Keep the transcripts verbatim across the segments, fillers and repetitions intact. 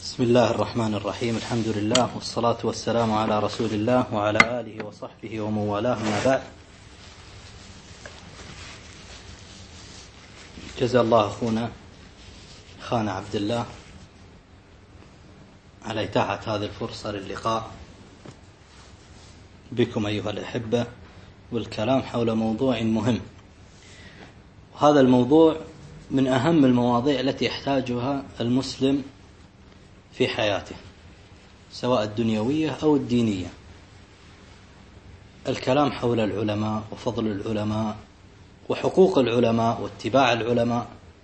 بسم الله الرحمن الرحيم. الحمد لله والصلاة والسلام على رسول الله وعلى آله وصحبه ومن والاه، ما بعد. جزا الله أخونا خان عبد الله على إتاحة هذه الفرصة للقاء بكم أيها الأحبة والكلام حول موضوع مهم. هذا الموضوع من أهم المواضيع التي يحتاجها المسلم في حياته، سواء الدنيوية أو الدينية. الكلام حول العلماء وفضل العلماء وحقوق العلماء واتباع العلماء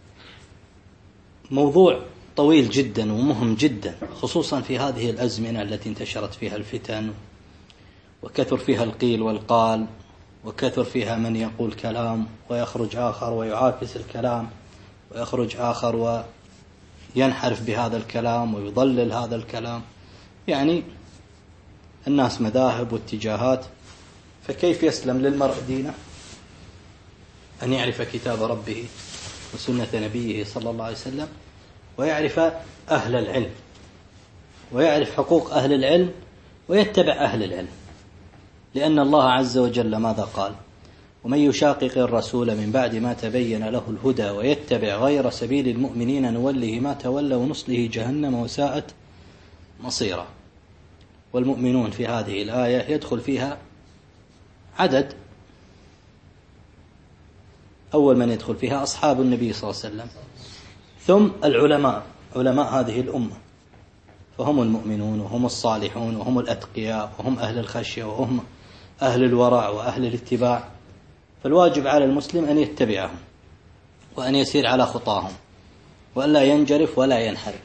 موضوع طويل جدا ومهم جدا، خصوصا في هذه الأزمنة التي انتشرت فيها الفتن وكثر فيها القيل والقال، وكثر فيها من يقول كلام ويخرج آخر ويعاكس الكلام، ويخرج آخر وينحرف بهذا الكلام ويضلل هذا الكلام. يعني الناس مذاهب واتجاهات، فكيف يسلم للمرء دينه؟ أن يعرف كتاب ربه وسنة نبيه صلى الله عليه وسلم، ويعرف أهل العلم، ويعرف حقوق أهل العلم، ويتبع أهل العلم. لأن الله عز وجل ماذا قال؟ ومن يشاقق الرسول من بعد ما تبين له الهدى ويتبع غير سبيل المؤمنين نوله ما تولى ونصله جهنم وساءت مصيرا. والمؤمنون في هذه الآية يدخل فيها عدد. أول من يدخل فيها أصحاب النبي صلى الله عليه وسلم، ثم العلماء، علماء هذه الأمة، فهم المؤمنون وهم الصالحون وهم الأتقياء وهم أهل الخشية وهم أهل الورع وأهل الاتباع. فالواجب على المسلم أن يتبعهم وأن يسير على خطاهم وأن لا ينجرف ولا ينحرف.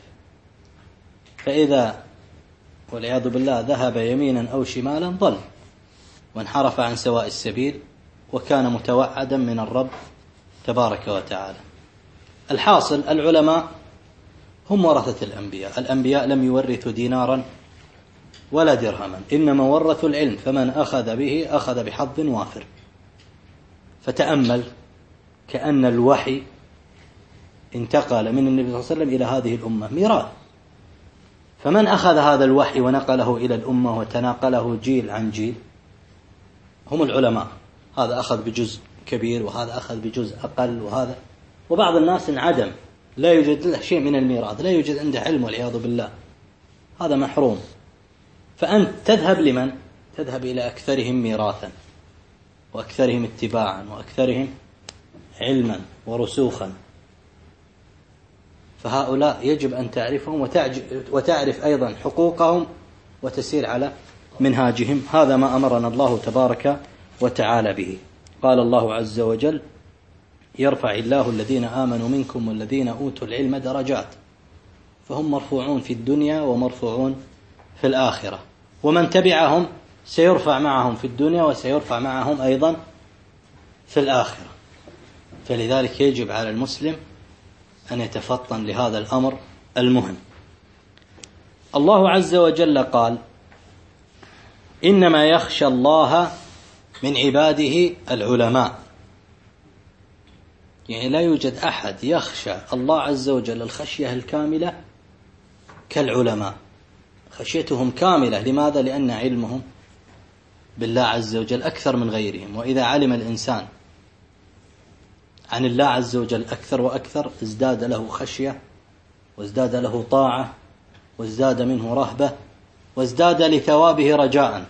فإذا والعياذ بالله ذهب يمينا أو شمالا ضل وانحرف عن سواء السبيل، وكان متوعدا من الرب تبارك وتعالى. الحاصل العلماء هم ورثة الأنبياء. الأنبياء لم يورثوا دينارا ولا درهما، إنما ورثوا العلم، فمن أخذ به أخذ بحظ وافر. فتأمل كأن الوحي انتقل من النبي صلى الله عليه وسلم إلى هذه الأمة ميراث، فمن أخذ هذا الوحي ونقله إلى الأمة وتناقله جيل عن جيل هم العلماء. هذا أخذ بجزء كبير وهذا أخذ بجزء أقل، وهذا وبعض الناس انعدم، لا يوجد له شيء من الميراث، لا يوجد عنده علم والعياذ بالله، هذا محروم. فأنت تذهب لمن؟ تذهب إلى أكثرهم ميراثا وأكثرهم اتباعا وأكثرهم علما ورسوخا. فهؤلاء يجب أن تعرفهم وتعرف أيضا حقوقهم وتسير على منهاجهم. هذا ما أمرنا الله تبارك وتعالى به. قال الله عز وجل: يرفع الله الذين آمنوا منكم والذين أوتوا العلم درجات. فهم مرفوعون في الدنيا ومرفوعون في الآخرة، ومن تبعهم سيرفع معهم في الدنيا وسيرفع معهم أيضا في الآخرة. فلذلك يجب على المسلم أن يتفطن لهذا الأمر المهم. الله عز وجل قال: إنما يخشى الله من عباده العلماء. يعني لا يوجد أحد يخشى الله عز وجل الخشية الكاملة كالعلماء. خشيتهم كاملة. لماذا؟ لأن علمهم بالله عز وجل أكثر من غيرهم. وإذا علم الإنسان عن الله عز وجل أكثر وأكثر ازداد له خشية، وازداد له طاعة، وازداد منه رهبة، وازداد لثوابه رجاء.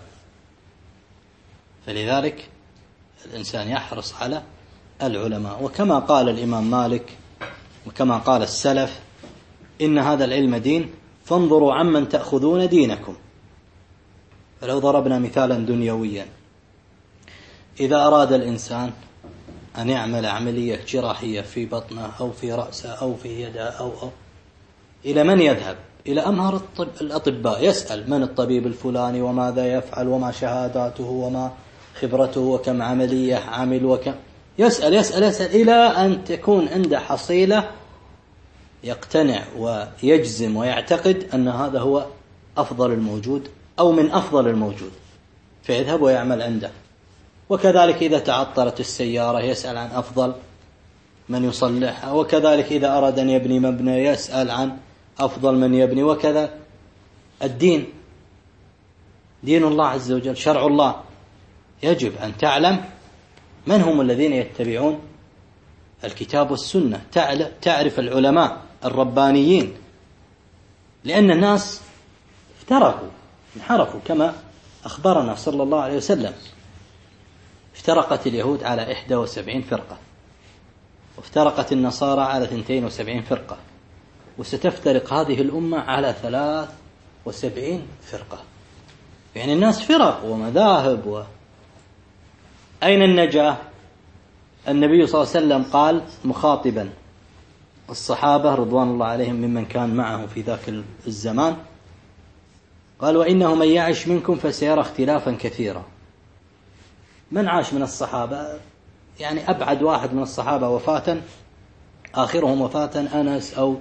فلذلك الإنسان يحرص على العلماء. وكما قال الإمام مالك وكما قال السلف: إن هذا العلم دين، فانظروا عمن تأخذون دينكم. فلو ضربنا مثالا دنيويا، إذا أراد الإنسان أن يعمل عملية جراحية في بطنه أو في رأسه أو في يده أو, أو إلى من يذهب؟ إلى أمهر الطب الأطباء، يسأل من الطبيب الفلاني وماذا يفعل وما شهاداته وما خبرته وكم عملية عمل وكم، يسأل يسأل يسأل إلى أن تكون عنده حصيلة يقتنع ويجزم ويعتقد أن هذا هو أفضل الموجود أو من أفضل الموجود، فيذهب ويعمل عنده. وكذلك إذا تعطلت السيارة يسأل عن أفضل من يصلحها، وكذلك إذا أراد أن يبني مبنى يسأل عن أفضل من يبني وكذا. الدين دين الله عز وجل، شرع الله، يجب أن تعلم من هم الذين يتبعون الكتاب والسنة، تعرف العلماء الربانيين، لأن الناس افترقوا انحرفوا كما أخبرنا صلى الله عليه وسلم. افترقت اليهود على إحدى وسبعين فرقة، وافترقت النصارى على اثنتين وسبعين فرقة، وستفترق هذه الأمة على ثلاث وسبعين فرقة. يعني الناس فرق ومذاهب و... أين النجاة؟ النبي صلى الله عليه وسلم قال مخاطبا الصحابة رضوان الله عليهم ممن كان معه في ذاك الزمان، قال وإنه من يعش منكم فسيرى اختلافا كثيرا. من عاش من الصحابة؟ يعني أبعد واحد من الصحابة وفاة، آخرهم وفاة أنس أو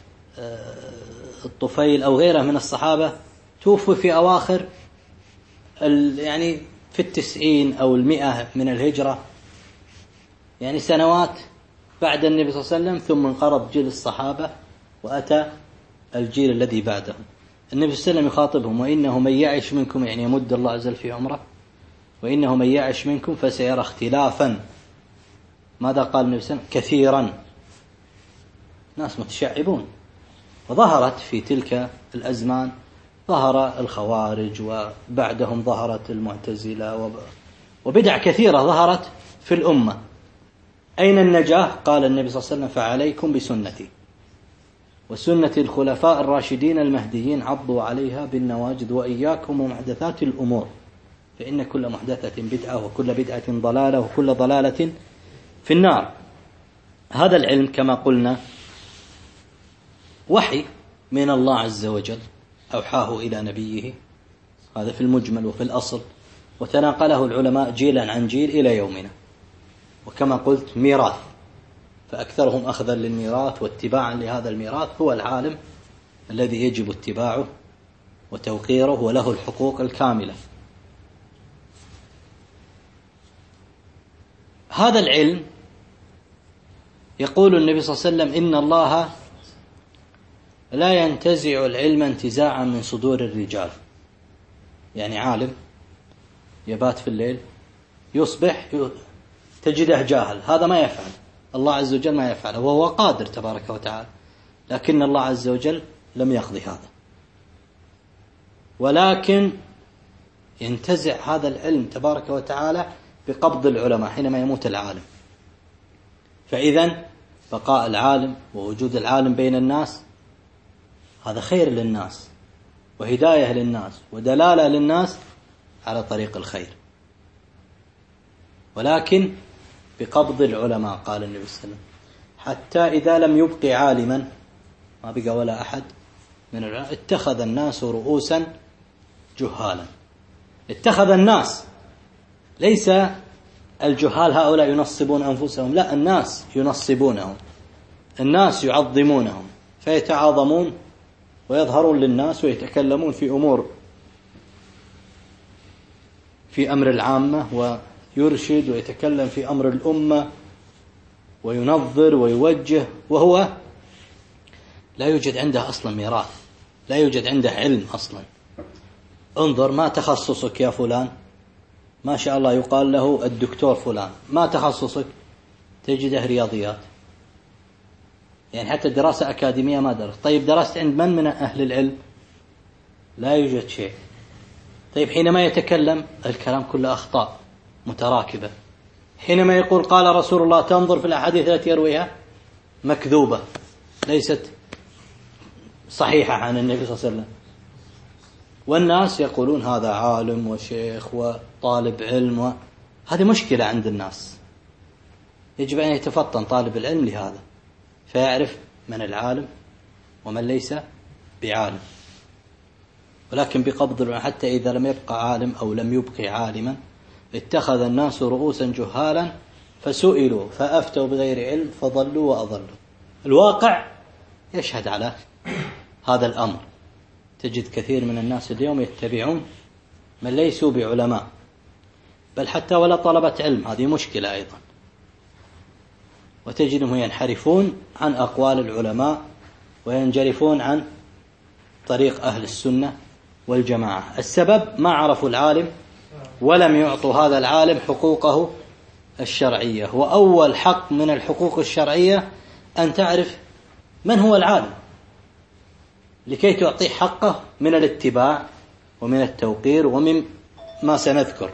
الطفيل أو غيره من الصحابة، توفوا في أواخر يعني في التسعين أو المئة من الهجرة، يعني سنوات بعد النبي صلى الله عليه وسلم، ثم انقرض جيل الصحابة وأتى الجيل الذي بعدهم. النبي صلى الله عليه وسلم يخاطبهم وإنه من يعش منكم، يعني يمد الله عز وجل في عمره، وإنه من يعش منكم فسيرى اختلافا. ماذا قال النبي صلى الله عليه وسلم؟ كثيرا. ناس متشعبون. وظهرت في تلك الأزمان ظهر الخوارج، وبعدهم ظهرت المعتزلة، وبدع كثيرة ظهرت في الأمة. أين النجاة؟ قال النبي صلى الله عليه وسلم فعليكم بسنتي وسنة الخلفاء الراشدين المهديين عضوا عليها بالنواجذ وإياكم ومحدثات الأمور فإن كل محدثة بدعة وكل بدعة ضلالة وكل ضلالة في النار. هذا العلم كما قلنا وحي من الله عز وجل أوحاه إلى نبيه، هذا في المجمل وفي الأصل، وتناقله العلماء جيلا عن جيل إلى يومنا. وكما قلت ميراث، فأكثرهم أخذا للميراث واتباعا لهذا الميراث هو العالم الذي يجب اتباعه وتوقيره وله الحقوق الكاملة. هذا العلم يقول النبي صلى الله عليه وسلم إن الله لا ينتزع العلم انتزاعا من صدور الرجال. يعني عالم يبات في الليل يصبح تجده جاهل، هذا ما يفعل، الله عز وجل ما يفعله، وهو قادر تبارك وتعالى، لكن الله عز وجل لم يقضي هذا. ولكن ينتزع هذا العلم تبارك وتعالى بقبض العلماء حينما يموت العالم. فإذن بقاء العالم ووجود العالم بين الناس هذا خير للناس وهداية للناس ودلالة للناس على طريق الخير، ولكن بقبض العلماء. قال النبي صلى الله عليه وسلم حتى إذا لم يبقي عالما، ما بقى ولا أحد من العلماء، اتخذ الناس رؤوسا جهالا. اتخذ الناس، ليس الجهال هؤلاء ينصبون أنفسهم، لا، الناس ينصبونهم، الناس يعظمونهم، فيتعاظمون ويظهرون للناس ويتكلمون في أمور في أمر العامة، ويرشد ويتكلم في أمر الأمة وينظر ويوجه، وهو لا يوجد عنده أصلا ميراث، لا يوجد عنده علم أصلا. انظر ما تخصصك يا فلان، ما شاء الله يقال له الدكتور فلان، ما تخصصك؟ تجده رياضيات، يعني حتى دراسة أكاديمية ما درس. طيب درست عند من من أهل العلم؟ لا يوجد شيء. طيب حينما يتكلم الكلام كله أخطاء متراكبة. حينما يقول قال رسول الله تنظر في الأحاديث التي يرويها مكذوبة، ليست صحيحة عن النبي صلى الله عليه وسلم. والناس يقولون هذا عالم وشيخ وطالب علم، و... هذه مشكلة عند الناس. يجب أن يتفطن طالب العلم لهذا، فيعرف من العالم ومن ليس بعالم. ولكن بقبض العلم، حتى إذا لم يبقى عالم أو لم يبقي عالما اتخذ الناس رؤوسا جهالا فسئلوا فأفتوا بغير علم فضلوا وأضلوا. الواقع يشهد على هذا الأمر. تجد كثير من الناس اليوم يتبعون من ليسوا بعلماء، بل حتى ولا طلبة علم، هذه مشكلة أيضا. وتجدهم ينحرفون عن أقوال العلماء وينجرفون عن طريق أهل السنة والجماعة. السبب ما عرفوا العالم ولم يعطوا هذا العالم حقوقه الشرعية. وأول حق من الحقوق الشرعية أن تعرف من هو العالم لكي تعطيه حقه من الاتباع ومن التوقير ومن ما سنذكر.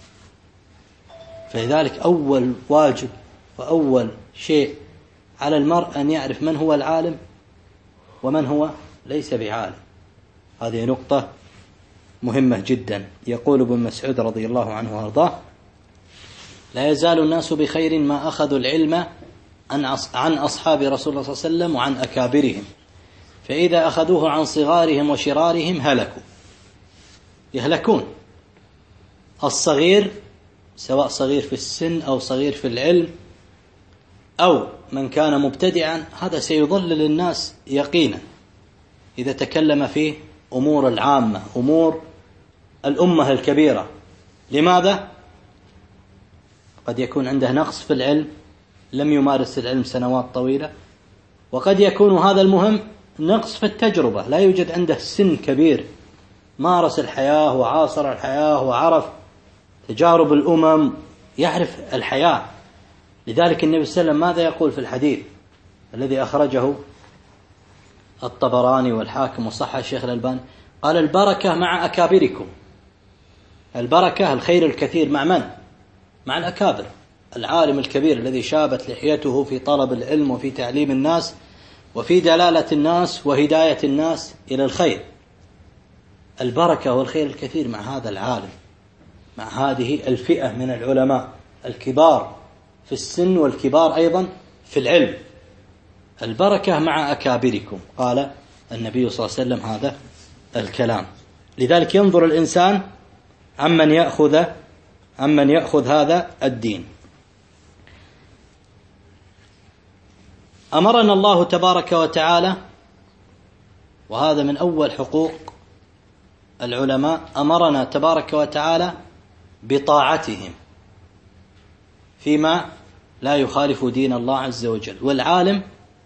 فلذلك أول واجب وأول شيء على المرء أن يعرف من هو العالم ومن هو ليس بعالم. هذه نقطة مهمة جدا. يقول ابن مسعود رضي الله عنه وارضاه: لا يزال الناس بخير ما أخذوا العلم عن أصحاب رسول الله صلى الله عليه وسلم وعن أكابرهم، فإذا أخذوه عن صغارهم وشرارهم هلكوا. يهلكون. الصغير سواء صغير في السن أو صغير في العلم أو من كان مبتدعا، هذا سيضلل الناس يقينا إذا تكلم في أمور العامة، أمور الأمة الكبيرة. لماذا؟ قد يكون عنده نقص في العلم، لم يمارس العلم سنوات طويلة، وقد يكون هذا المهم نقص في التجربة، لا يوجد عنده سن كبير مارس الحياة وعاصر الحياة وعرف تجارب الأمم، يعرف الحياة. لذلك النبي صلى الله عليه وسلم ماذا يقول في الحديث الذي أخرجه الطبراني والحاكم وصححه الشيخ الألباني؟ قال: البركة مع أكابركم. البركة الخير الكثير مع من؟ مع الأكابر. العالم الكبير الذي شابت لحيته في طلب العلم وفي تعليم الناس وفي دلالة الناس وهداية الناس إلى الخير. البركة والخير الكثير مع هذا العالم، مع هذه الفئة من العلماء الكبار في السن والكبار أيضا في العلم. البركة مع أكابركم، قال النبي صلى الله عليه وسلم هذا الكلام. لذلك ينظر الإنسان عمن يأخذ عمن يأخذ هذا الدين. أمرنا الله تبارك وتعالى، وهذا من أول حقوق العلماء، أمرنا تبارك وتعالى بطاعتهم فيما لا يخالف دين الله عز وجل. والعالم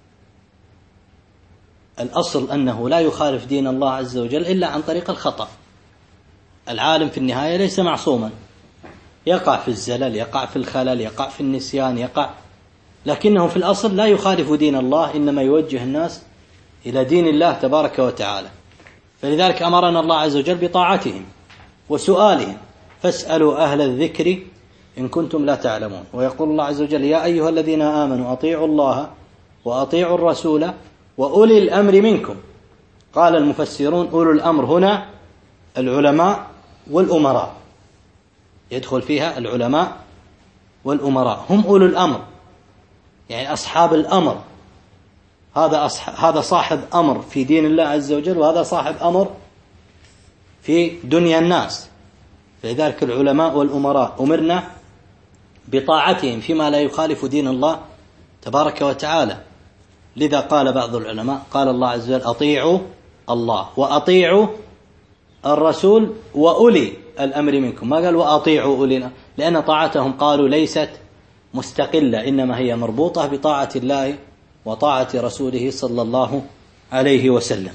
الأصل أنه لا يخالف دين الله عز وجل إلا عن طريق الخطأ. العالم في النهاية ليس معصوما، يقع في الزلل، يقع في الخلل، يقع في النسيان، يقع، لكنه في الأصل لا يخالف دين الله، إنما يوجه الناس إلى دين الله تبارك وتعالى. فلذلك أمرنا الله عز وجل بطاعتهم وسؤالهم: فاسألوا أهل الذكر إن كنتم لا تعلمون. ويقول الله عز وجل: يا أيها الذين آمنوا أطيعوا الله وأطيعوا الرسول وأولي الأمر منكم. قال المفسرون: أولو الأمر هنا العلماء والأمراء، يدخل فيها العلماء والأمراء، هم أولو الأمر، يعني أصحاب الأمر. هذا هذا صاحب أمر في دين الله عز وجل، وهذا صاحب أمر في دنيا الناس. فلذلك العلماء والأمراء أمرنا بطاعتهم فيما لا يخالف دين الله تبارك وتعالى. لذا قال بعض العلماء، قال الله عز وجل: أطيعوا الله وأطيعوا الرسول وأولي الأمر منكم، ما قال وأطيعوا أولي، لأن طاعتهم قالوا ليست مستقلة، إنما هي مربوطة بطاعة الله وطاعة رسوله صلى الله عليه وسلم.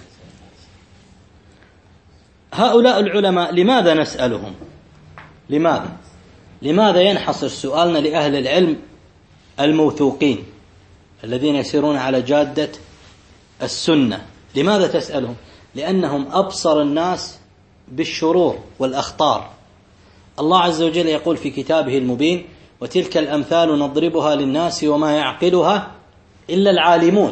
هؤلاء العلماء لماذا نسألهم؟ لماذا؟ لماذا ينحصر سؤالنا لأهل العلم الموثوقين الذين يسيرون على جادة السنة؟ لماذا تسألهم؟ لأنهم أبصر الناس بالشرور والأخطار. الله عز وجل يقول في كتابه المبين: وتلك الأمثال نضربها للناس وما يعقلها إلا العالمون.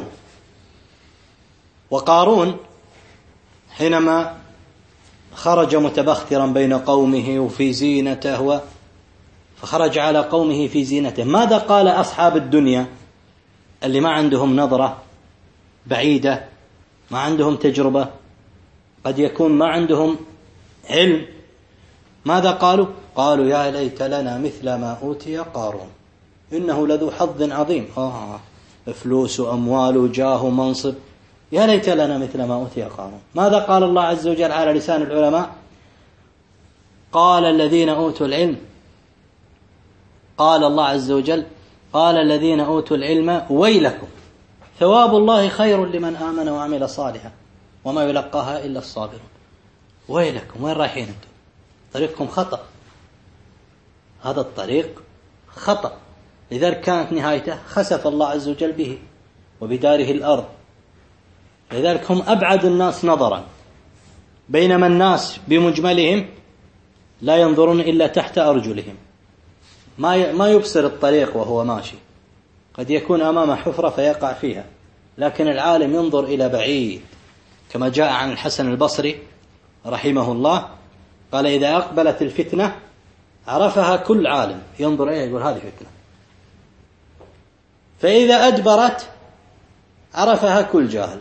وقارون حينما خرج متبخترا بين قومه وفي زينته، فخرج على قومه في زينته، ماذا قال أصحاب الدنيا اللي ما عندهم نظرة بعيدة، ما عندهم تجربة، قد يكون ما عندهم علم، ماذا قالوا؟ قالوا: يا ليت لنا مثل ما أوتي قارون إنه لذو حظ عظيم. آه فلوس وأموال وجاه ومنصب، يا ليت لنا مثل ما أوتي قارون. ماذا قال الله عز وجل على لسان العلماء؟ قال الذين أوتوا العلم، قال الله عز وجل: قال الذين أوتوا العلم ويلكم ثواب الله خير لمن آمن وعمل صالحا وما يلقاها إلا الصابرون. ويلكم، وين رايحين أنتم؟ طريقكم خطأ، هذا الطريق خطأ. لذلك كانت نهايته خسف الله عز وجل به وبداره الأرض. لذلك هم أبعد الناس نظرا، بينما الناس بمجملهم لا ينظرون إلا تحت أرجلهم، ما ما يبصر الطريق وهو ماشي، قد يكون أمامه حفرة فيقع فيها، لكن العالم ينظر إلى بعيد، كما جاء عن الحسن البصري رحمه الله قال: إذا أقبلت الفتنة عرفها كل عالم، ينظر إليها يقول هذه فتنة، فإذا أدبرت عرفها كل جاهل.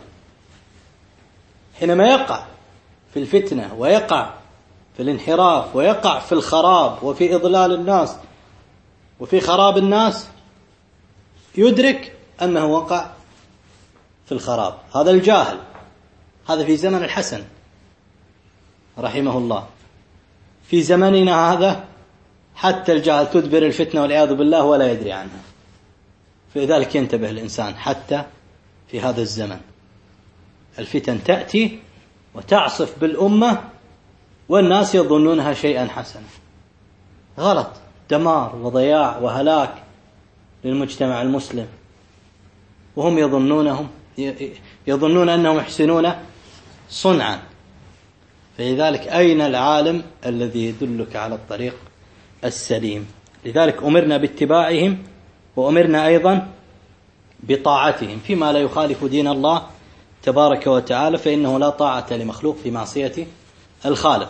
حينما يقع في الفتنة ويقع في الانحراف ويقع في الخراب وفي إضلال الناس وفي خراب الناس، يدرك أنه وقع في الخراب. هذا الجاهل، هذا في زمن الحسن رحمه الله. في زمننا هذا حتى الجاهل تدبر الفتنة والعياذ بالله ولا يدري عنها. فلذلك ينتبه الإنسان حتى في هذا الزمن، الفتن تأتي وتعصف بالأمة والناس يظنونها شيئا حسنا. غلط، دمار وضياع وهلاك للمجتمع المسلم، وهم يظنونهم يظنون أنهم يحسنون صنعا. فلذلك أين العالم الذي يدلك على الطريق السليم؟ لذلك أمرنا باتباعهم وأمرنا أيضا بطاعتهم فيما لا يخالف دين الله تبارك وتعالى، فإنه لا طاعة لمخلوق في معصية الخالق.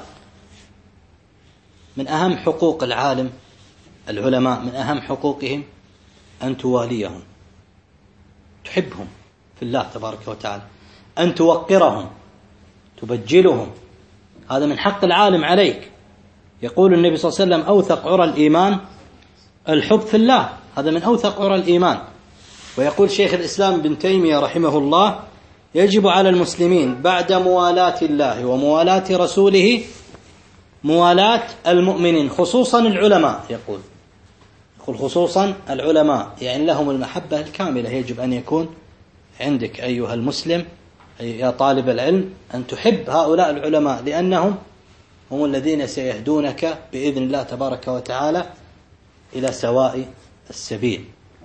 من أهم حقوق العالم العلماء، من أهم حقوقهم أن تواليهم، تحبهم في الله تبارك وتعالى، أن توقرهم، تبجلهم، هذا من حق العالم عليك. يقول النبي صلى الله عليه وسلم: أوثق عرى الإيمان الحب في الله، هذا من أوثق عرى الإيمان. ويقول شيخ الإسلام ابن تيمية رحمه الله: يجب على المسلمين بعد موالاة الله وموالاة رسوله موالاة المؤمنين، خصوصا العلماء. يقول يقول خصوصا العلماء، يعني لهم المحبة الكاملة. يجب أن يكون عندك أيها المسلم، أي يا طالب العلم، أن تحب هؤلاء العلماء، لأنهم هم الذين سيهدونك بإذن الله تبارك وتعالى إلى سواء السبيل.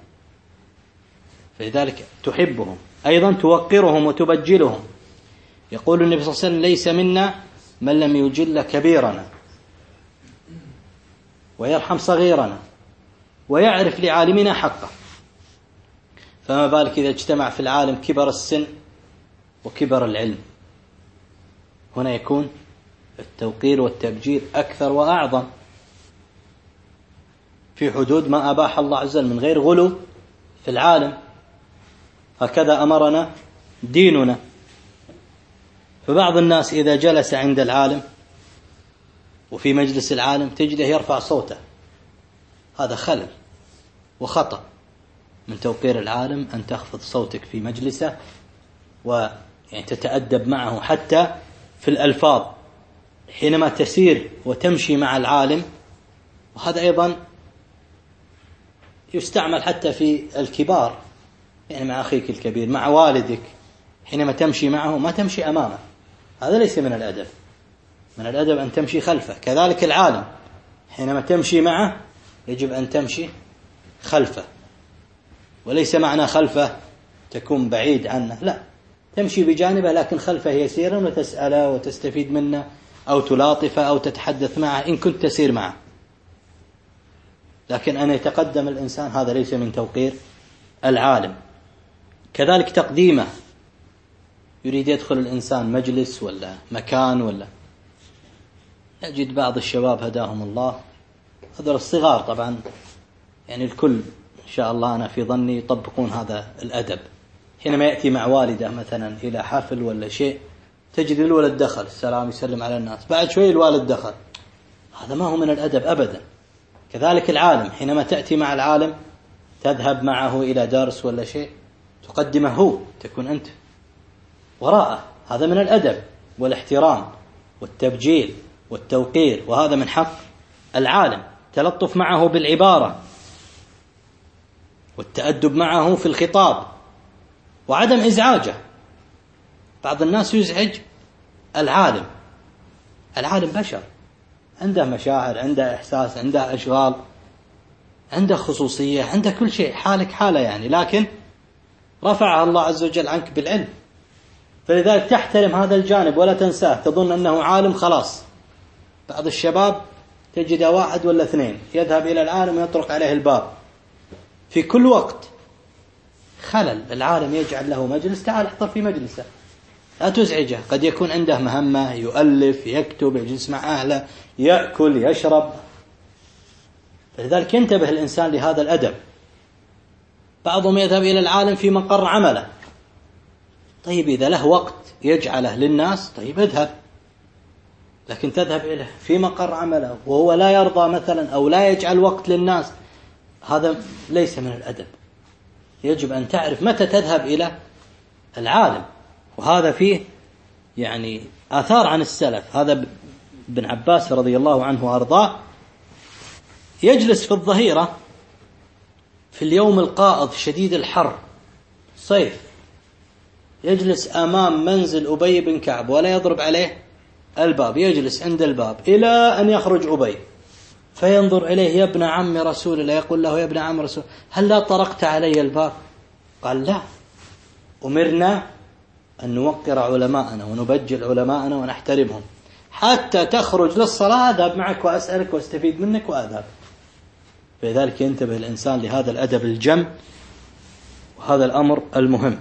فلذلك تحبهم، أيضا توقرهم وتبجلهم. يقول النبي صلى الله عليه وسلم: ليس منا من لم يجل كبيرنا ويرحم صغيرنا ويعرف لعالمنا حقه. فما بالك إذا اجتمع في العالم كبر السن وكبر العلم، هنا يكون التوقير والتبجيل أكثر وأعظم في حدود ما أباح الله عز وجل من غير غلو في العالم. هكذا أمرنا ديننا. فبعض الناس إذا جلس عند العالم وفي مجلس العالم تجده يرفع صوته، هذا خلل وخطأ. من توقير العالم أن تخفض صوتك في مجلسه ويعني تتأدب معه حتى في الألفاظ حينما تسير وتمشي مع العالم. وهذا أيضا يستعمل حتى في الكبار، يعني مع أخيك الكبير، مع والدك، حينما تمشي معه ما تمشي أمامه، هذا ليس من الأدب. من الأدب أن تمشي خلفه. كذلك العالم حينما تمشي معه يجب أن تمشي خلفه، وليس معنى خلفه تكون بعيد عنه، لا، تمشي بجانبه لكن خلفه يسيرا وتسأله وتستفيد منه أو تلاطفه أو تتحدث معه إن كنت تسير معه. لكن أن يتقدم الإنسان هذا ليس من توقير العالم. كذلك تقديمه، يريد يدخل الإنسان مجلس ولا مكان، ولا يجد بعض الشباب هداهم الله، هذول الصغار طبعا، يعني الكل إن شاء الله أنا في ظني يطبقون هذا الأدب. حينما يأتي مع والده مثلا إلى حفل ولا شيء، تجد الولد دخل السلام يسلم على الناس، بعد شوي الوالد دخل، هذا ما هو من الأدب أبدا. كذلك العالم، حينما تأتي مع العالم تذهب معه إلى درس ولا شيء، تقدمه هو، تكون أنت وراءه، هذا من الأدب والاحترام والتبجيل والتوقير، وهذا من حق العالم. تلطف معه بالعبارة والتأدب معه في الخطاب، وعدم إزعاجه. بعض الناس يزعج العالم. العالم بشر، عنده مشاعر، عنده إحساس، عنده أشغال، عنده خصوصية، عنده كل شيء، حالك حاله يعني، لكن رفعها الله عز وجل عنك بالعلم، فلذلك تحترم هذا الجانب ولا تنساه، تظن أنه عالم خلاص. بعض الشباب تجد واحد ولا اثنين يذهب إلى العالم ويطرق عليه الباب في كل وقت. خلل، العالم يجعل له مجلس، تعال احضر في مجلسه، لا تزعجه، قد يكون عنده مهمة، يؤلف، يكتب، يجلس مع أهله، يأكل، يشرب. فلذلك ينتبه الإنسان لهذا الأدب. بعضهم يذهب إلى العالم في مقر عمله. طيب إذا له وقت يجعله للناس، طيب اذهب، لكن تذهب إليه في مقر عمله وهو لا يرضى مثلا أو لا يجعل وقت للناس، هذا ليس من الأدب. يجب أن تعرف متى تذهب إلى العالم، وهذا فيه يعني آثار عن السلف. هذا ابن عباس رضي الله عنه وأرضاه يجلس في الظهيرة في اليوم القائض شديد الحر صيف، يجلس أمام منزل أبي بن كعب ولا يضرب عليه الباب، يجلس عند الباب إلى أن يخرج أبي فينظر إليه: يا ابن عم رسول الله، يقول له: يا ابن عم رسول الله، هل لا طرقت علي الباب؟ قال: لا، أمرنا أن نوقر علماءنا ونبجل علماءنا ونحترمهم، حتى تخرج للصلاة أذهب معك وأسألك واستفيد منك وأذهب. فلذلك ينتبه الإنسان لهذا الأدب الجم، وهذا الأمر المهم.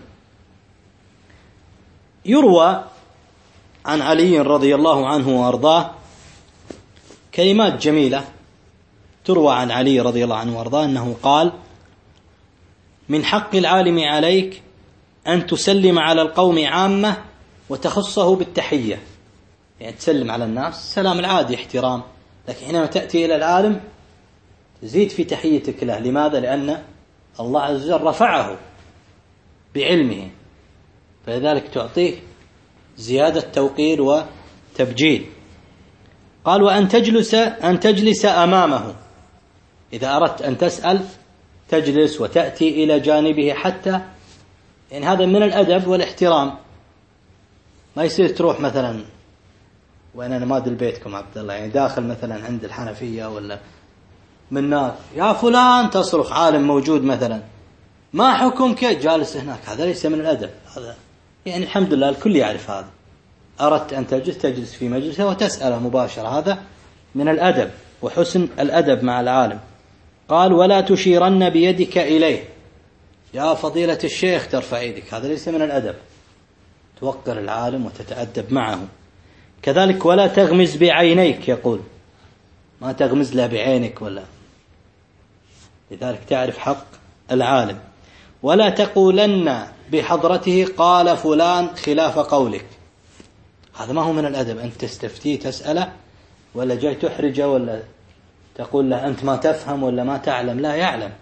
يروى عن علي رضي الله عنه وأرضاه كلمات جميلة، تروى عن علي رضي الله عنه وأرضاه أنه قال: من حق العالم عليك أن تسلم على القوم عامة وتخصه بالتحية، يعني تسلم على الناس سلام العادي احترام، لكن حينما تأتي إلى العالم تزيد في تحيتك له. لماذا؟ لأن الله عز وجل رفعه بعلمه، فلذلك تعطيه زيادة توقير وتبجيل. قال: وأن تجلس أن تجلس أمامه، إذا أردت أن تسأل تجلس وتأتي إلى جانبه، حتى يعني هذا من الأدب والاحترام. ما يصير تروح مثلا، وأنا أنا ما أدري بيتكم عبد الله، يعني داخل مثلا عند الحنفية ولا من ناس: يا فلان، تصرخ، عالم موجود مثلا، ما حكمك؟ جالس هناك. هذا ليس من الأدب. هذا يعني الحمد لله الكل يعرف هذا. أردت أن تجلس تجلس في مجلسه وتسأله مباشرة، هذا من الأدب وحسن الأدب مع العالم. قال: ولا تشيرن بيدك إليه، يا فضيلة الشيخ ترفع يدك، هذا ليس من الأدب. توقر العالم وتتأدب معه. كذلك ولا تغمز بعينيك، يقول ما تغمز له بعينك ولا، لذلك تعرف حق العالم. ولا تقولن بحضرته قال فلان خلاف قولك، هذا ما هو من الأدب. أنت تستفتيه تسأله، ولا جاي تحرجه، ولا تقول له أنت ما تفهم ولا ما تعلم، لا يعلم.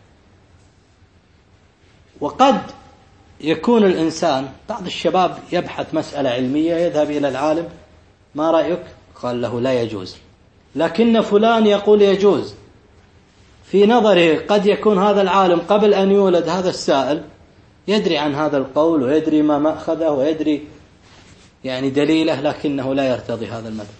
وقد يكون الإنسان، بعض الشباب يبحث مسألة علمية يذهب إلى العالم: ما رأيك؟ قال له: لا يجوز، لكن فلان يقول يجوز. في نظره قد يكون هذا العالم قبل أن يولد هذا السائل يدري عن هذا القول ويدري ما مأخذه ويدري يعني دليله، لكنه لا يرتضي هذا المذهب.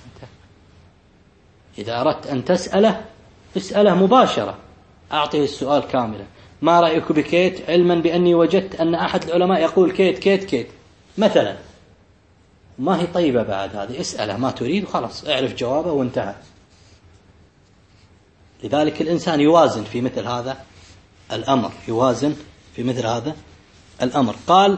إذا أردت أن تسأله اسأله مباشرة، أعطيه السؤال كاملا: ما رأيك بكيت؟ علما بأني وجدت أن أحد العلماء يقول كيت كيت كيت مثلا، ما هي طيبة بعد هذه، اسأله ما تريد وخلاص اعرف جوابه وانتهى. لذلك الإنسان يوازن في مثل هذا الأمر، يوازن في مثل هذا الأمر. قال: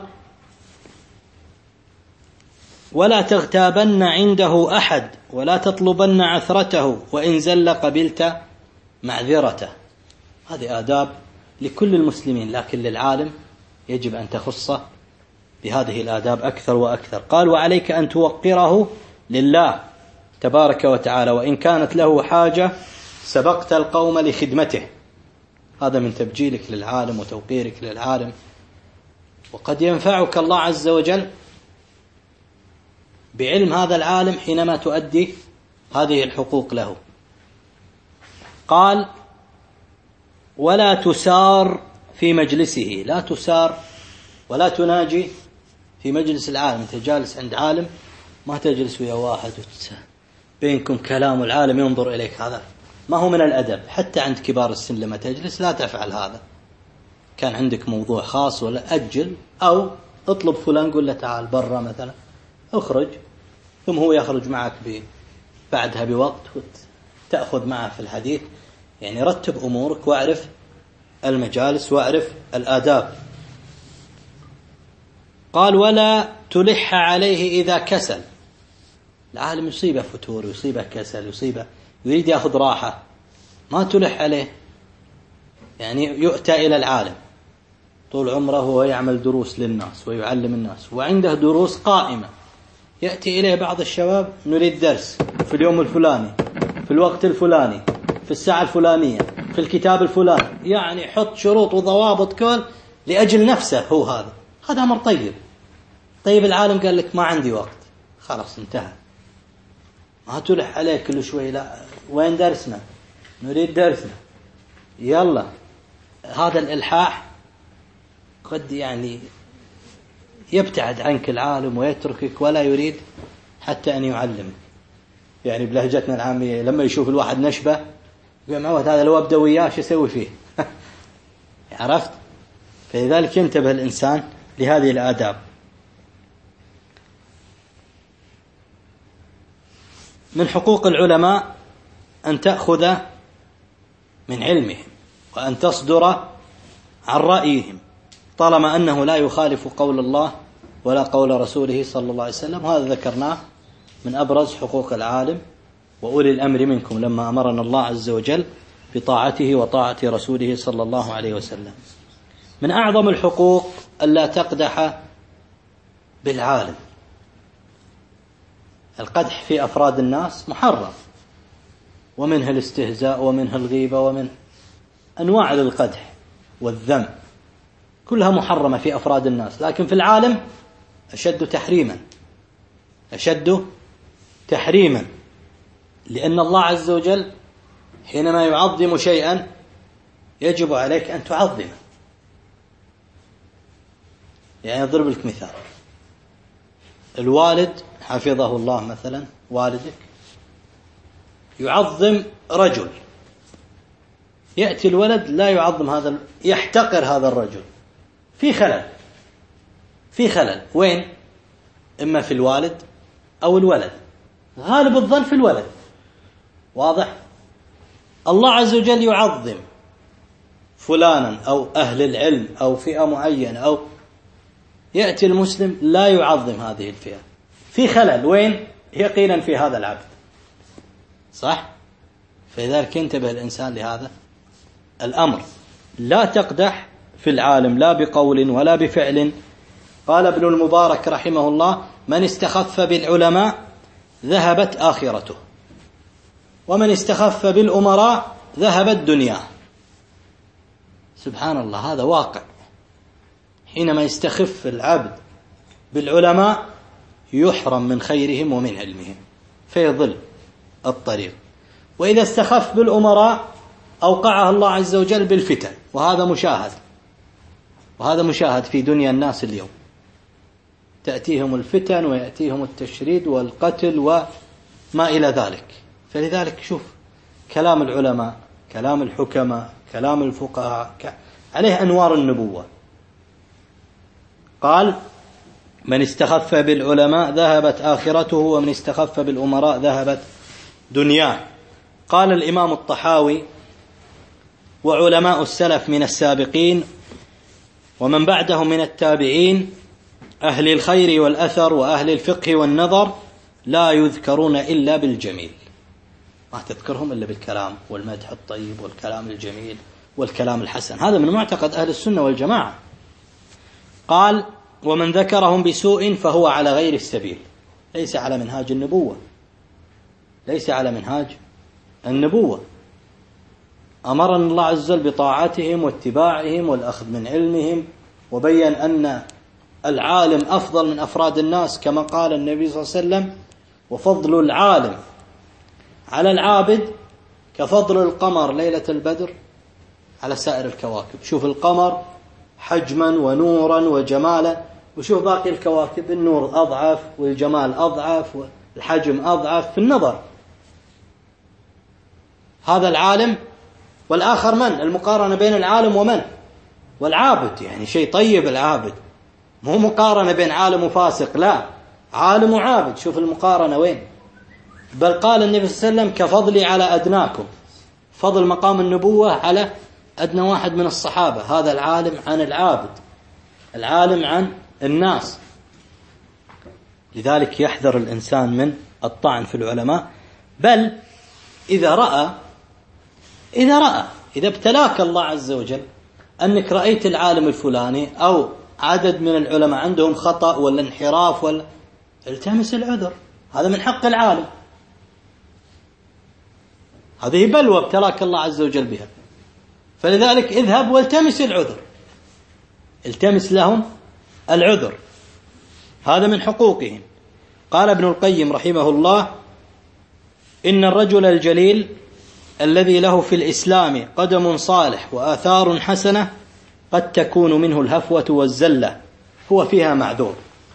ولا تغتابن عنده أحد ولا تطلبن عثرته، وإن زل قبلت معذرته. هذه آداب لكل المسلمين، لكن للعالم يجب أن تخصه بهذه الآداب أكثر وأكثر. قال: وعليك أن توقره لله تبارك وتعالى، وإن كانت له حاجة سبقت القوم لخدمته. هذا من تبجيلك للعالم وتوقيرك للعالم. وقد ينفعك الله عز وجل بعلم هذا العالم حينما تؤدي هذه الحقوق له. قال: ولا تسار في مجلسه، لا تسار ولا تناجي في مجلس العالم. أنت جالس عند عالم، ما تجلس ويا واحد بينكم كلام والعالم ينظر إليك، هذا ما هو من الأدب. حتى عند كبار السن لما تجلس لا تفعل هذا. كان عندك موضوع خاص ولا أجل، أو اطلب فلان قل له تعال برا مثلا، اخرج، ثم هو يخرج معك بعدها بوقت وتأخذ معه في الحديث. يعني رتب أمورك واعرف المجالس واعرف الآداب. قال ولا تلح عليه إذا كسل. العالم يصيبه فتور، يصيبه كسل، يصيبه يريد يأخذ راحة، ما تلح عليه. يعني يؤتى إلى العالم طول عمره وهو يعمل دروس للناس ويعلم الناس، وعنده دروس قائمة، يأتي إليه بعض الشباب نريد درس في اليوم الفلاني، في الوقت الفلاني، في الساعة الفلانية، في الكتاب الفلاني. يعني حط شروط وضوابط كل لأجل نفسه هو. هذا هذا أمر طيب. طيب العالم قال لك ما عندي وقت، خلاص انتهى. ما تلح عليه كل شوي، لا وين درسنا، نريد درسنا، يلا. هذا الإلحاح قد يعني يبتعد عنك العالم ويتركك ولا يريد حتى أن يعلمك. يعني بلهجتنا العامية لما يشوف الواحد نشبه يقول معود هذا لو أبدأ وياه شو يسوي فيه. عرفت؟ فلذلك ينتبه الإنسان لهذه الآداب. من حقوق العلماء أن تأخذ من علمهم وأن تصدر عن رأيهم طالما أنه لا يخالف قول الله ولا قول رسوله صلى الله عليه وسلم. هذا ذكرناه من أبرز حقوق العالم وأولي الأمر منكم لما أمرنا الله عز وجل بطاعته وطاعة رسوله صلى الله عليه وسلم. من أعظم الحقوق ألا تقدح بالعالم. القدح في أفراد الناس محرم، ومنه الاستهزاء ومنه الغيبة ومن أنواع القدح والذم كلها محرمة في أفراد الناس، لكن في العالم أشد تحريما، أشد تحريما، لأن الله عز وجل حينما يعظم شيئا يجب عليك أن تعظمه. يعني أضرب لك مثال، الوالد حفظه الله مثلا، والدك يعظم رجل، يأتي الولد لا يعظم هذا، يحتقر هذا الرجل، في خلل، في خلل. وين؟ إما في الوالد أو الولد، غالب الظن في الولد. واضح؟ الله عز وجل يعظم فلانا أو أهل العلم أو فئة معينة، أو يأتي المسلم لا يعظم هذه الفئة، في خلل. وين؟ يقينا في هذا العبد. صح؟ فلذلك ينتبه الإنسان لهذا الأمر. لا تقدح في العالم لا بقول ولا بفعل. قال ابن المبارك رحمه الله: من استخف بالعلماء ذهبت آخرته، ومن استخف بالأمراء ذهبت دنياه. سبحان الله، هذا واقع. حينما يستخف العبد بالعلماء يحرم من خيرهم ومن علمهم فيضل الطريق. وإذا استخف بالأمراء أوقعه الله عز وجل بالفتن، وهذا مشاهد، وهذا مشاهد في دنيا الناس اليوم. تأتيهم الفتن ويأتيهم التشريد والقتل وما إلى ذلك. فلذلك شوف كلام العلماء، كلام الحكماء، كلام الفقهاء عليه أنوار النبوة. قال: من استخف بالعلماء ذهبت آخرته، ومن استخف بالأمراء ذهبت دنياه. قال الإمام الطحاوي: وعلماء السلف من السابقين ومن بعدهم من التابعين أهل الخير والأثر وأهل الفقه والنظر لا يذكرون إلا بالجميل. ما تذكرهم إلا بالكلام والمدح الطيب والكلام الجميل والكلام الحسن. هذا من معتقد أهل السنة والجماعة. قال: ومن ذكرهم بسوء فهو على غير السبيل، ليس على منهاج النبوة، ليس على منهاج النبوة. أمرنا الله عز وجل بطاعتهم واتباعهم والأخذ من علمهم، وبين أن العالم أفضل من أفراد الناس كما قال النبي صلى الله عليه وسلم: وفضل العالم على العابد كفضل القمر ليلة البدر على سائر الكواكب. شوف القمر حجما ونورا وجمالا، وشوف باقي الكواكب النور أضعف والجمال أضعف والحجم أضعف في النظر. هذا العالم، والآخر من؟ المقارنة بين العالم ومن؟ والعابد، يعني شيء طيب العابد، مو مقارنة بين عالم وفاسق، لا، عالم وعابد، شوف المقارنة وين. بل قال النبي صلى الله عليه وسلم كفضلي على أدناكم، فضل مقام النبوة على أدنى واحد من الصحابة. هذا العالم عن العابد، العالم عن الناس. لذلك يحذر الإنسان من الطعن في العلماء. بل إذا رأى إذا رأى إذا ابتلاك الله عز وجل أنك رأيت العالم الفلاني أو عدد من العلماء عندهم خطأ ولا انحراف ولا، التمس العذر، هذا من حق العالم، هذه بلوى ابتلاك الله عز وجل بها. فلذلك اذهب والتمس العذر، التمس لهم العذر، هذا من حقوقهم. قال ابن القيم رحمه الله: إن الرجل الجليل الذي له في الإسلام قدم صالح وآثار حسنة قد تكون منه الهفوة والزلة، هو فيها معذور.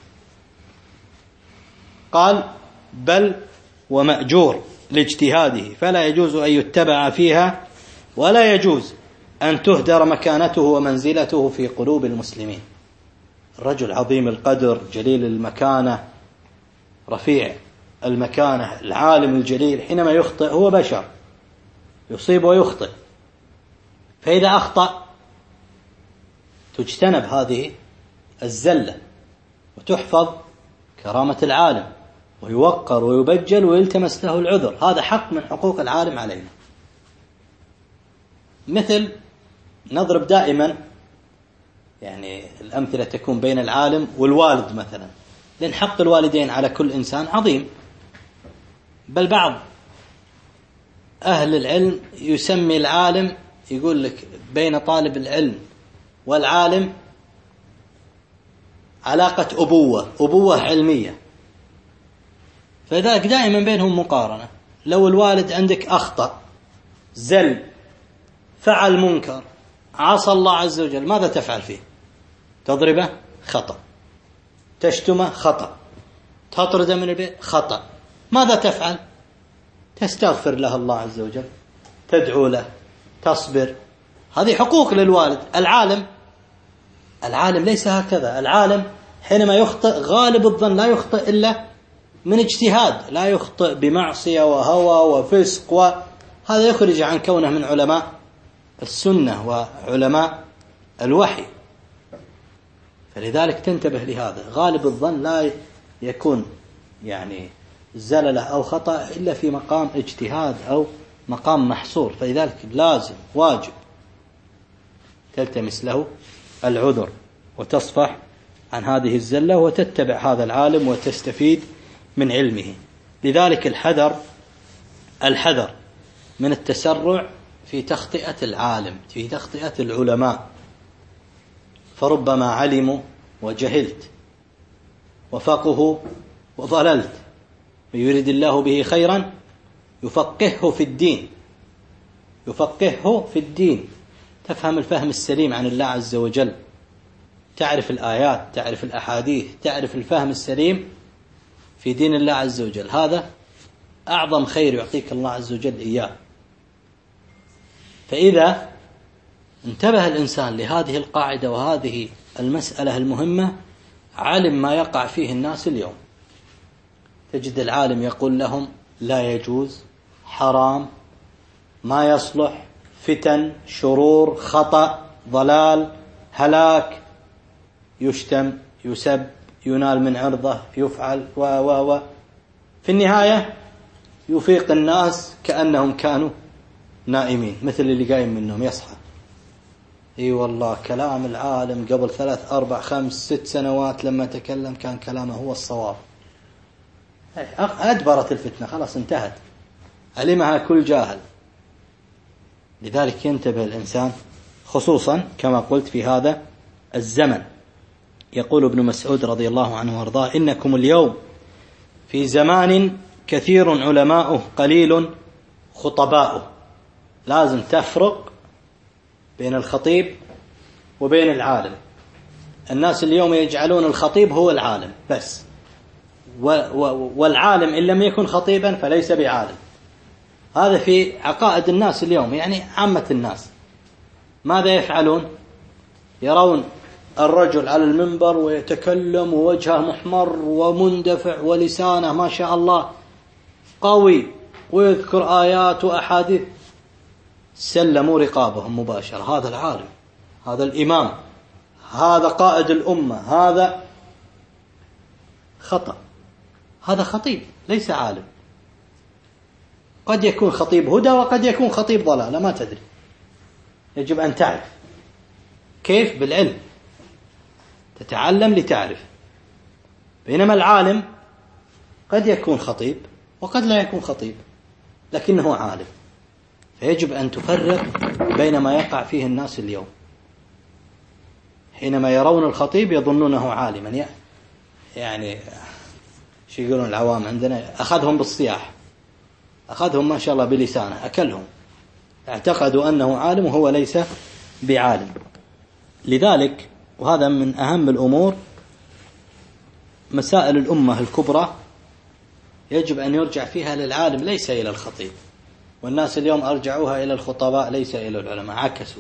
قال: بل ومأجور لاجتهاده، فلا يجوز أن يتبع فيها، ولا يجوز أن تهدر مكانته ومنزلته في قلوب المسلمين. الرجل عظيم القدر، جليل المكانة، رفيع المكانة، العالم الجليل، حينما يخطئ هو بشر، يصيب ويخطئ، فإذا أخطأ تجتنب هذه الزلة وتحفظ كرامة العالم ويوقر ويبجل ويلتمس له العذر. هذا حق من حقوق العالم علينا. مثل نضرب دائما يعني الأمثلة تكون بين العالم والوالد مثلا، لأن حق الوالدين على كل إنسان عظيم. بل بعض أهل العلم يسمي العالم، يقول لك بين طالب العلم والعالم علاقة أبوة، أبوة علمية، فذلك دائما بينهم مقارنة. لو الوالد عندك أخطأ، زل، فعل منكر، عصى الله عز وجل، ماذا تفعل فيه؟ تضربه؟ خطأ. تشتمه؟ خطأ. تطرده من البيت؟ خطأ. ماذا تفعل؟ تستغفر له الله عز وجل، تدعو له، تصبر. هذه حقوق للوالد. العالم العالم ليس هكذا. العالم حينما يخطئ غالب الظن لا يخطئ إلا من اجتهاد، لا يخطئ بمعصية وهوى وفسق، وهذا يخرج عن كونه من علماء السنة وعلماء الوحي. فلذلك تنتبه لهذا، غالب الظن لا يكون يعني زلله أو خطأ إلا في مقام اجتهاد أو مقام محصور، فلذلك لازم واجب تلتمس له العذر وتصفح عن هذه الزلة وتتبع هذا العالم وتستفيد من علمه. لذلك الحذر الحذر من التسرع في تخطئة العالم، في تخطئة العلماء، فربما علموا وجهلت وفقهوا وضللت، ويريد الله به خيرا يفقهه في الدين، يفقهه في الدين، تفهم الفهم السليم عن الله عز وجل، تعرف الآيات، تعرف الأحاديث، تعرف الفهم السليم في دين الله عز وجل. هذا أعظم خير يعطيك الله عز وجل إياه. فإذا انتبه الإنسان لهذه القاعدة وهذه المسألة المهمة علم ما يقع فيه الناس اليوم. تجد العالم يقول لهم لا يجوز، حرام، ما يصلح، فتن، شرور، خطأ، ضلال، هلاك، يشتم، يسب، ينال من عرضه، يفعل و و و في النهاية يفيق الناس كأنهم كانوا نائمين، مثل اللي قايم منهم يصحى. اي والله كلام العالم قبل ثلاث أربع خمس ست سنوات لما تكلم كان كلامه هو الصواب، أدبرت الفتنة، خلاص انتهت، علمها كل جاهل. لذلك ينتبه الإنسان خصوصا كما قلت في هذا الزمن. يقول ابن مسعود رضي الله عنه وارضاه: إنكم اليوم في زمان كثير علماؤه قليل خطباؤه. لازم تفرق بين الخطيب وبين العالم. الناس اليوم يجعلون الخطيب هو العالم بس، والعالم إن لم يكن خطيبا فليس بعالم. هذا في عقائد الناس اليوم، يعني عامة الناس ماذا يفعلون؟ يرون الرجل على المنبر ويتكلم ووجهه محمر ومندفع ولسانه ما شاء الله قوي ويذكر آيات وأحاديث، سلموا رقابهم مباشرة، هذا العالم، هذا الإمام، هذا قائد الأمة، هذا خطأ، هذا خطيب ليس عالم. قد يكون خطيب هدى وقد يكون خطيب ضلالة، ما تدري. يجب أن تعرف كيف؟ بالعلم، تتعلم لتعرف. بينما العالم قد يكون خطيب وقد لا يكون خطيب لكنه عالم. فيجب أن تفرق بين ما يقع فيه الناس اليوم. حينما يرون الخطيب يظنونه عالما، يعني شو يقولون العوام عندنا، أخذهم بالصياح، أخذهم ما شاء الله بلسانه، أكلهم، اعتقدوا أنه عالم وهو ليس بعالم. لذلك وهذا من أهم الأمور، مسائل الأمة الكبرى يجب أن يرجع فيها للعالم ليس إلى الخطيب. والناس اليوم أرجعوها إلى الخطباء ليس إلى العلماء، عكسوا.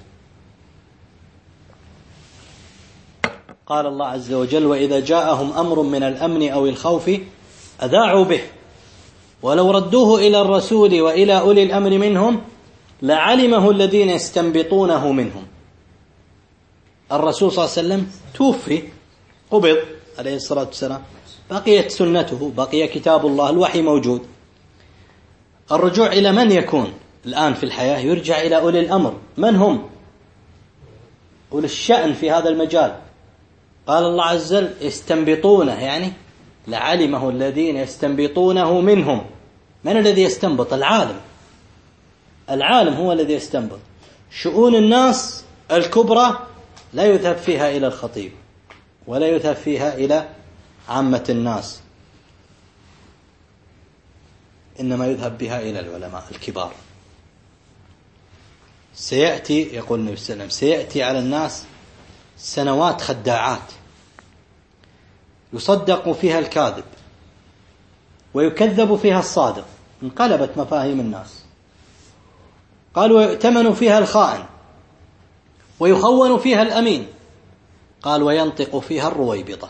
قال الله عز وجل: وإذا جاءهم أمر من الأمن أو الخوف أذاعوا به ولو ردوه إلى الرسول وإلى أولي الأمر منهم لعلمه الذين يستنبطونه منهم. الرسول صلى الله عليه وسلم توفي، قبض عليه الصلاة والسلام، بقيت سنته، بقي كتاب الله، الوحي موجود. الرجوع إلى من يكون الآن في الحياة؟ يرجع إلى أولي الأمر. من هم؟ أولي الشأن في هذا المجال. قال الله عز وجل: يستنبطونه، يعني لعلمه الذين يستنبطونه منهم. من الذي يستنبط؟ العالم. العالم هو الذي يستنبط. شؤون الناس الكبرى لا يذهب فيها إلى الخطيب ولا يذهب فيها إلى عامة الناس، إنما يذهب بها إلى العلماء الكبار. سيأتي، يقول النبي صلى الله عليه وسلم، سيأتي على الناس سنوات خداعات يصدق فيها الكاذب ويكذب فيها الصادق. انقلبت مفاهيم الناس. قال: ويؤتمن فيها الخائن ويخون فيها الأمين. قال: وينطق فيها الرويبضة.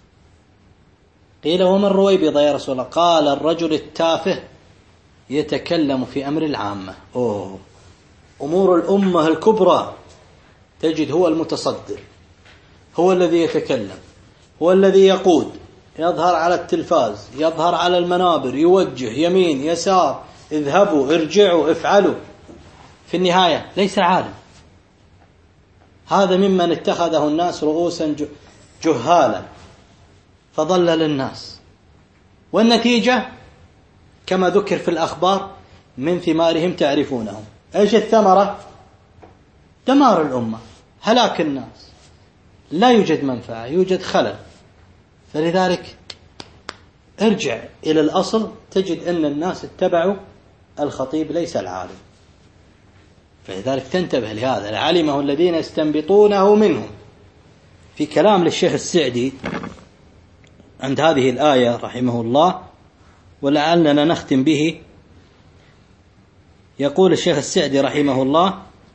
قيل: وما الرويبضة يا رسول الله؟ قال: الرجل التافه يتكلم في أمر العامة. أوه. أمور الأمة الكبرى تجد هو المتصدر، هو الذي يتكلم، هو الذي يقود، يظهر على التلفاز، يظهر على المنابر، يوجه يمين يسار، اذهبوا ارجعوا افعلوا. في النهاية ليس عالم. هذا ممن اتخذه الناس رؤوسا جهالا فضلل الناس. والنتيجة كما ذكر في الأخبار: من ثمارهم تعرفونهم. ايش الثمرة؟ دمار الأمة، هلاك الناس، لا يوجد منفعة، يوجد خلل. فلذلك ارجع إلى الأصل تجد أن الناس اتبعوا الخطيب ليس العالم. فلذلك تنتبه لهذا: لعلمه الذين يستنبطونه منهم. في كلام للشيخ السعدي عند هذه الآية رحمه الله، ولعلنا نختم به، يقول الشيخ السعدي رحمه الله: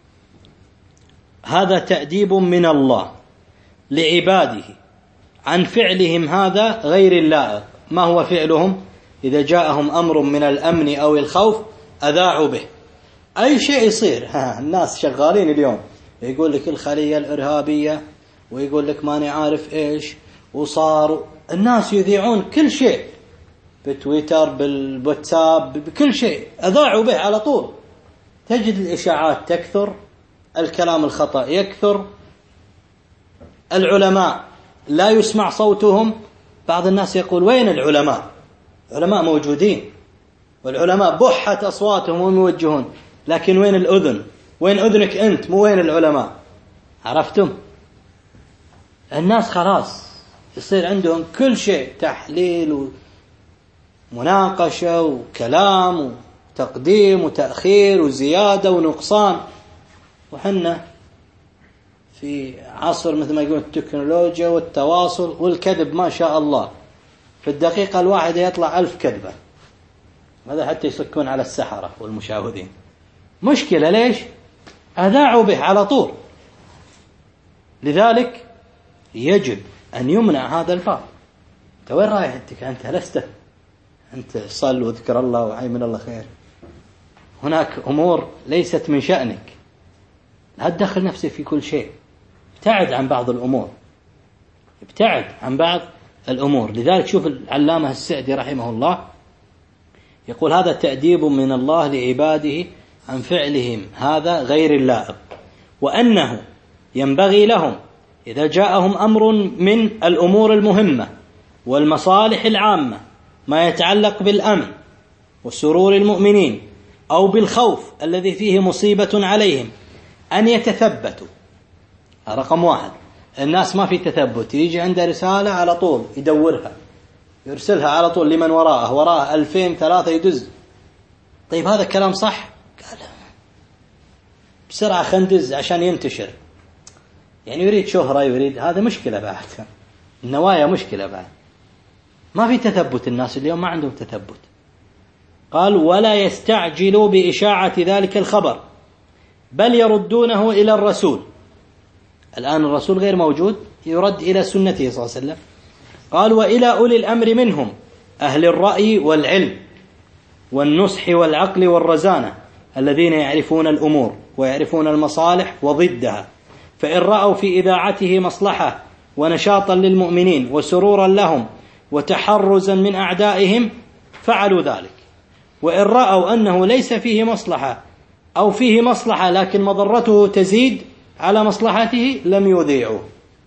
هذا تأديب من الله لعباده عن فعلهم هذا غير اللائق. ما هو فعلهم؟ إذا جاءهم أمر من الأمن أو الخوف أذاعوا به. أي شيء يصير، ها الناس شغالين اليوم، يقول لك الخلية الإرهابية، ويقول لك ماني عارف إيش، وصار الناس يذيعون كل شيء بتويتر بالواتساب بكل شيء، أذاعوا به على طول. تجد الإشاعات تكثر، الكلام الخطأ يكثر، العلماء لا يسمع صوتهم. بعض الناس يقول: وين العلماء؟ علماء موجودين، والعلماء بحت أصواتهم وهم يوجهون، لكن وين الأذن؟ وين أذنك أنت؟ مو وين العلماء. عرفتم؟ الناس خلاص يصير عندهم كل شيء تحليل ومناقشة وكلام وتقديم وتأخير وزيادة ونقصان، وحنا في عصر مثل ما يقول التكنولوجيا والتواصل والكذب ما شاء الله، في الدقيقة الواحدة يطلع ألف كذبة، هذا حتى يصكون على السحرة والمشاهدين. مشكلة ليش؟ أذاعوا به على طول. لذلك يجب أن يمنع هذا الباب. أنت وين رايح أنت؟ أنت لست أنت صل وذكر الله وعي من الله خير. هناك أمور ليست من شأنك، لا تدخل نفسك في كل شيء، ابتعد عن بعض الأمور، ابتعد عن بعض الأمور. لذلك شوف العلامة السعدي رحمه الله يقول هذا تأديب من الله لعباده عن فعلهم هذا غير اللائق، وأنه ينبغي لهم إذا جاءهم أمر من الأمور المهمة والمصالح العامة ما يتعلق بالأمن وسرور المؤمنين أو بالخوف الذي فيه مصيبة عليهم أن يتثبتوا. رقم واحد، الناس ما في تثبت، يجي عنده رسالة على طول يدورها يرسلها على طول لمن وراءه، وراءه ألفين ثلاثة يدز. طيب هذا كلام صح؟ قال بسرعة خندز عشان ينتشر، يعني يريد شهرة، يريد، هذا مشكلة بعد، النوايا مشكلة بعد. ما في تثبت، الناس اليوم ما عندهم تثبت. قال ولا يستعجلوا بإشاعة ذلك الخبر بل يردونه إلى الرسول. الآن الرسول غير موجود، يرد إلى سنته صلى الله عليه وسلم. قال وإلى أولي الأمر منهم أهل الرأي والعلم والنصح والعقل والرزانة الذين يعرفون الأمور ويعرفون المصالح وضدها، فإن رأوا في إذاعته مصلحة ونشاطا للمؤمنين وسرورا لهم وتحرزا من أعدائهم فعلوا ذلك، وإن رأوا أنه ليس فيه مصلحة أو فيه مصلحة لكن مضرته تزيد على مصلحته لم يذيعوه.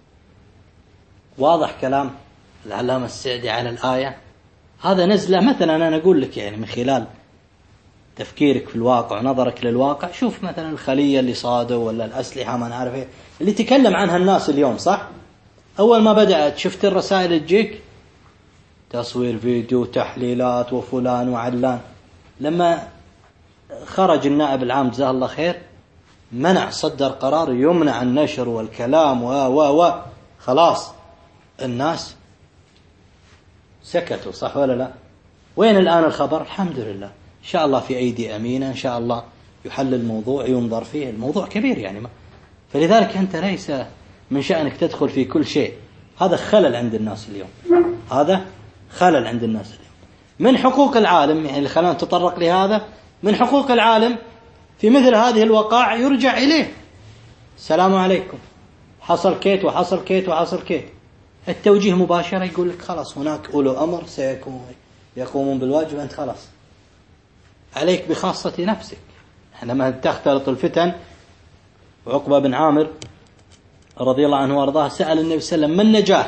واضح كلام العلامة السعدي على الآية. هذا نزله مثلا أنا أقول لك يعني من خلال تفكيرك في الواقع ونظرك للواقع. شوف مثلا الخلية اللي صادوا ولا الأسلحة ما نعرف ايه اللي تكلم عنها الناس اليوم، صح؟ أول ما بدأت شفت الرسائل اللي تجيك تصوير فيديو تحليلات وفلان وعلان. لما خرج النائب العام جزاه الله خير منع، صدر قرار يمنع النشر والكلام و و و خلاص الناس سكتوا، صح ولا لا؟ وين الآن الخبر؟ الحمد لله إن شاء الله في أيدي أمينة، إن شاء الله يحل الموضوع ينظر فيه، الموضوع كبير يعني ما. فلذلك أنت ليس من شأنك تدخل في كل شيء. هذا خلل عند الناس اليوم، هذا خلل عند الناس اليوم. من حقوق العالم، يعني اللي خلانا نتطرق لهذا، من حقوق العالم في مثل هذه الوقائع يرجع إليه. السلام عليكم، حصل كيت وحصل كيت وحصل كيت، التوجيه مباشرة يقول لك خلاص هناك أولو أمر سيقومون بالواجب، أنت خلاص عليك بخاصة نفسك. حينما تختلط الفتن، وعقبة بن عامر رضي الله عنه وارضاه سأل النبي صلى الله عليه وسلم: من نجاه؟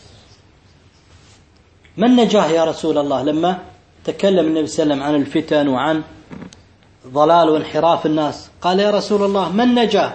من نجاه يا رسول الله؟ لما تكلم النبي صلى الله عليه وسلم عن الفتن وعن ضلال وانحراف الناس، قال: يا رسول الله من نجاه؟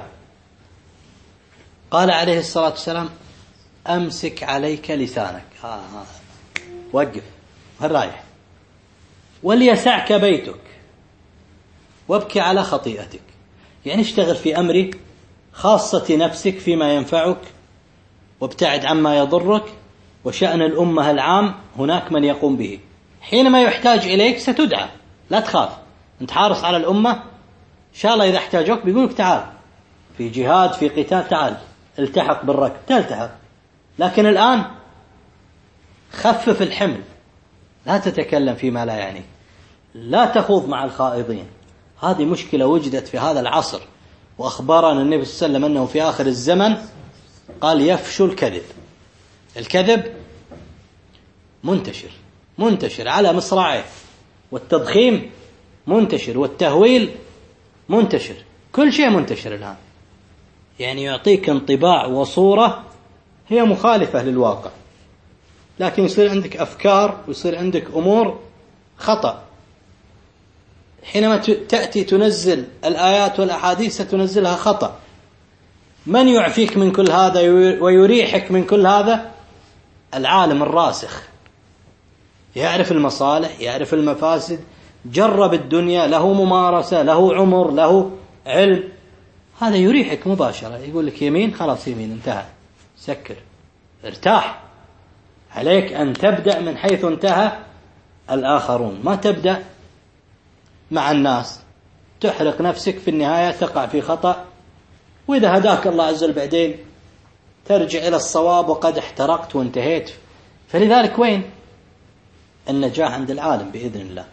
قال عليه الصلاة والسلام: أمسك عليك لسانك. آه آه. وقف، هل رايح؟ وليسعك بيتك وابكي على خطيئتك. يعني اشتغل في أمر خاصة نفسك فيما ينفعك، وابتعد عما يضرك، وشأن الأمة العام هناك من يقوم به. حينما يحتاج إليك ستدعى، لا تخاف، أنت حارس على الأمة، إن شاء الله إذا احتاجوك بيقولك تعال في جهاد في قتال، تعال التحق بالركب، تلتحق. لكن الآن خفف الحمل، لا تتكلم فيما لا يعنيك، لا تخوض مع الخائضين. هذه مشكلة وجدت في هذا العصر، وأخبرنا النبي صلى الله عليه وسلم أنه في آخر الزمن قال يفشو الكذب. الكذب منتشر منتشر على مصراعيه، والتضخيم منتشر، والتهويل منتشر، كل شيء منتشر الآن. يعني يعطيك انطباع وصورة هي مخالفة للواقع، لكن يصير عندك أفكار ويصير عندك أمور خطأ. حينما تأتي تنزل الآيات والأحاديث ستنزلها خطأ. من يعفيك من كل هذا ويريحك من كل هذا؟ العالم الراسخ، يعرف المصالح، يعرف المفاسد، جرب الدنيا، له ممارسة، له عمر، له علم. هذا يريحك مباشرة، يقول لك يمين خلاص يمين انتهى، سكر ارتاح. عليك أن تبدأ من حيث انتهى الآخرون، ما تبدأ مع الناس، تحرق نفسك في النهاية تقع في خطأ، وإذا هداك الله عز وجل بعدين ترجع إلى الصواب وقد احترقت وانتهيت. فلذلك وين النجاح؟ عند العالم بإذن الله.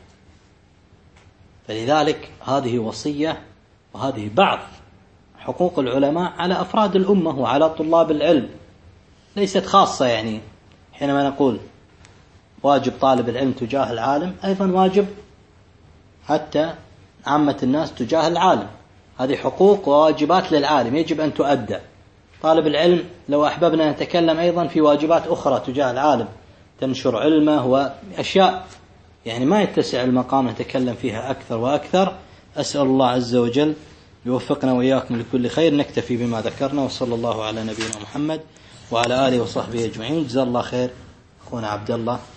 فلذلك هذه وصية، وهذه بعض حقوق العلماء على أفراد الأمة وعلى طلاب العلم، ليست خاصة. يعني حينما نقول واجب طالب العلم تجاه العالم، أيضا واجب حتى عامة الناس تجاه العالم. هذه حقوق وواجبات للعالم يجب أن تؤدى. طالب العلم لو أحببنا نتكلم أيضا في واجبات أخرى تجاه العالم، تنشر علمه وأشياء يعني ما يتسع المقام نتكلم فيها أكثر وأكثر. أسأل الله عز وجل يوفقنا وإياكم لكل خير. نكتفي بما ذكرنا، وصلى الله على نبينا محمد وعلى آله وصحبه أجمعين. جزا الله خير أخونا عبد الله.